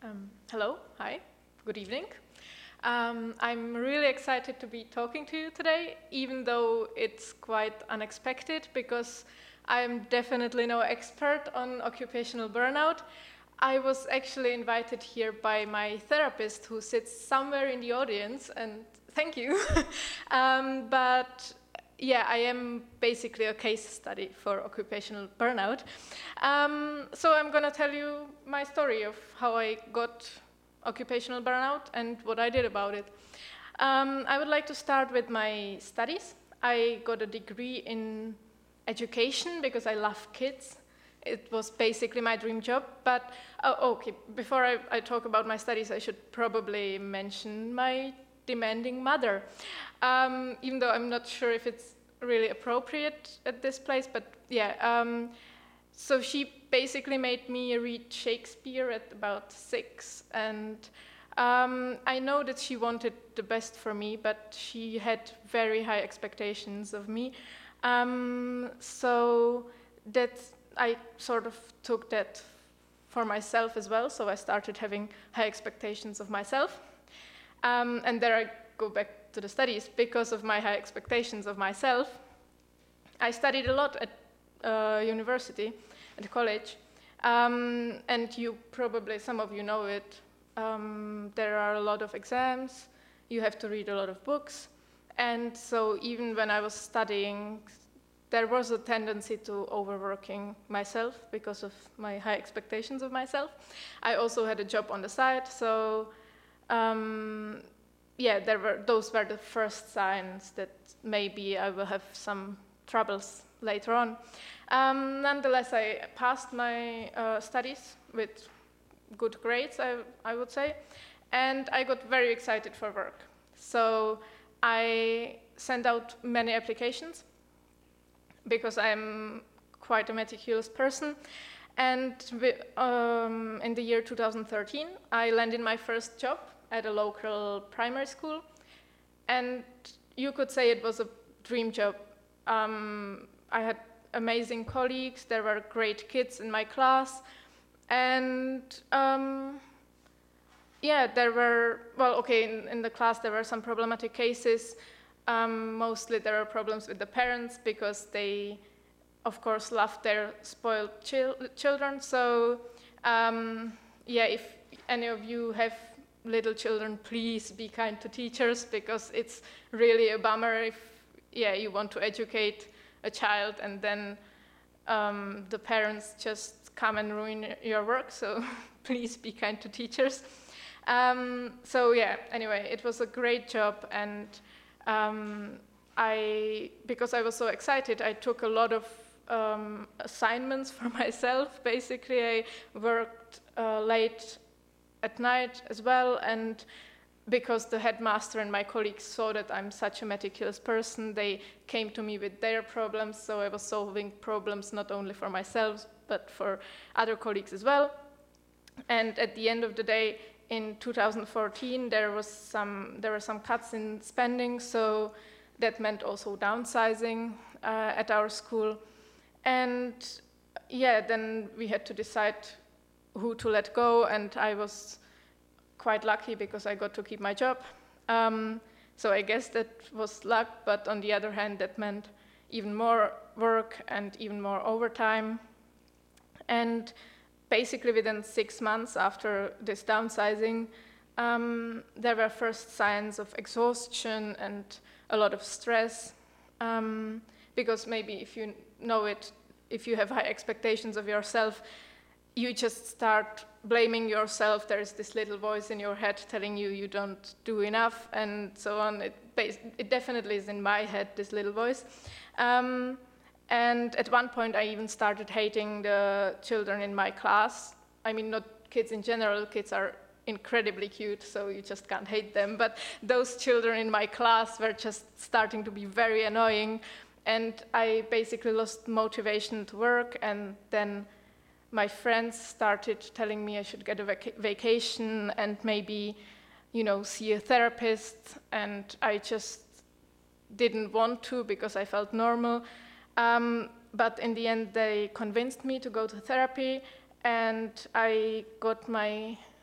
Hello, hi, good evening. I'm really excited to be talking to you today, even though it's quite unexpected because I'm definitely no expert on occupational burnout. I was actually invited here by my therapist who sits somewhere in the audience, and thank you. But yeah, I am basically a case study for occupational burnout. So I'm going to tell you my story of how I got occupational burnout and what I did about it. I would like to start with my studies. I got a degree in education because I love kids. It was basically my dream job. But, okay, before I talk about my studies, I should probably mention my demanding mother. Even though I'm not sure if it's really appropriate at this place, but yeah. So she basically made me read Shakespeare at about 6, and I know that she wanted the best for me, but she had very high expectations of me. So that I sort of took that for myself as well, so I started having high expectations of myself. And there I go back to the studies. Because of my high expectations of myself, I studied a lot at university, at college. And you probably, some of you know it, there are a lot of exams, you have to read a lot of books. And so even when I was studying, there was a tendency to overworking myself because of my high expectations of myself. I also had a job on the side, so yeah, those were the first signs that maybe I will have some troubles later on. Nonetheless, I passed my studies with good grades, I would say, and I got very excited for work. So I sent out many applications because I'm quite a meticulous person. And in the year 2013, I landed my first job at a local primary school. And you could say it was a dream job. I had amazing colleagues, there were great kids in my class, and yeah, there were, well, okay, in the class there were some problematic cases. Mostly there were problems with the parents because they, of course, loved their spoiled children. So yeah, if any of you have little children, please be kind to teachers, because it's really a bummer if, yeah, you want to educate a child and then the parents just come and ruin your work. So please be kind to teachers. So yeah, anyway, it was a great job, and because I was so excited, I took a lot of assignments for myself. Basically, I worked late at night as well, and because the headmaster and my colleagues saw that I'm such a meticulous person, they came to me with their problems, so I was solving problems not only for myself, but for other colleagues as well. And at the end of the day, in 2014, there were some cuts in spending, so that meant also downsizing at our school. And yeah, then we had to decide who to let go, and I was quite lucky because I got to keep my job. So I guess that was luck, but on the other hand, that meant even more work and even more overtime. And basically within 6 months after this downsizing, there were first signs of exhaustion and a lot of stress, because maybe if you know it, if you have high expectations of yourself, you just start blaming yourself. There's this little voice in your head telling you you don't do enough and so on. It definitely is in my head, this little voice. And at one point I even started hating the children in my class. I mean, not kids in general, kids are incredibly cute, so you just can't hate them, but those children in my class were just starting to be very annoying, and I basically lost motivation to work. And then my friends started telling me I should get a vacation and maybe, see a therapist, and I just didn't want to because I felt normal. But in the end, they convinced me to go to therapy, and I got my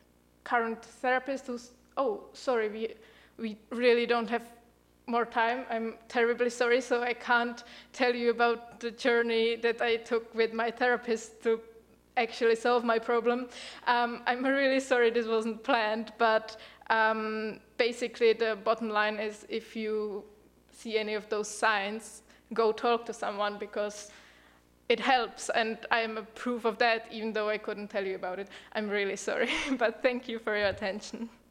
current therapist who's, oh, sorry, we really don't have more time. I'm terribly sorry, so I can't tell you about the journey that I took with my therapist to actually solve my problem. I'm really sorry this wasn't planned, but basically the bottom line is if you see any of those signs, go talk to someone because it helps, and I'm a proof of that, even though I couldn't tell you about it. I'm really sorry, but thank you for your attention.